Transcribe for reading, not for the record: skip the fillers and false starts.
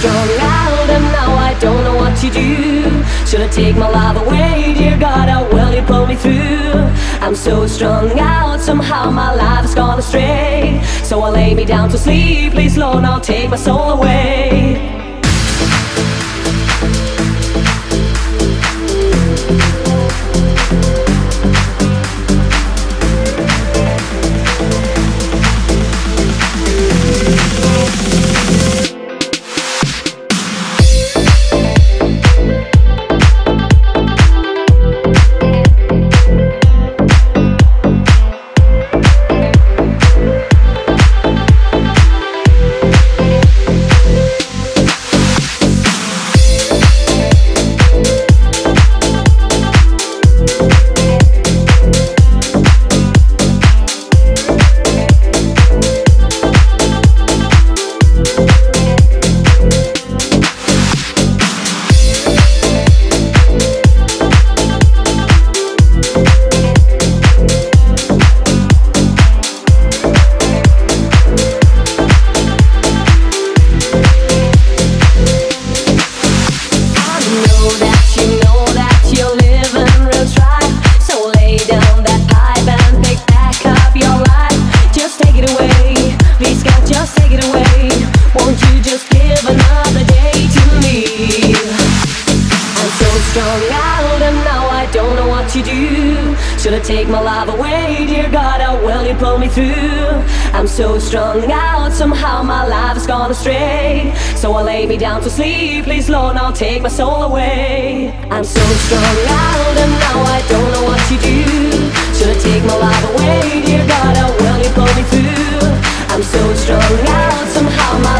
strung out and now I don't know what to do. Should I take my love away? Dear God, how will you pull me through? I'm so strung out, somehow my life has gone astray. So I lay me down to sleep, please Lord, now take my soul away. Should I take my life away? Dear God, how will you pull me through? I'm so strung out, somehow my life has gone astray. So I lay me down to sleep, please Lord, now take my soul away. I'm so strung out and now I don't know what to do. Should I take my life away? Dear God, how will you pull me through? I'm so strung out, somehow my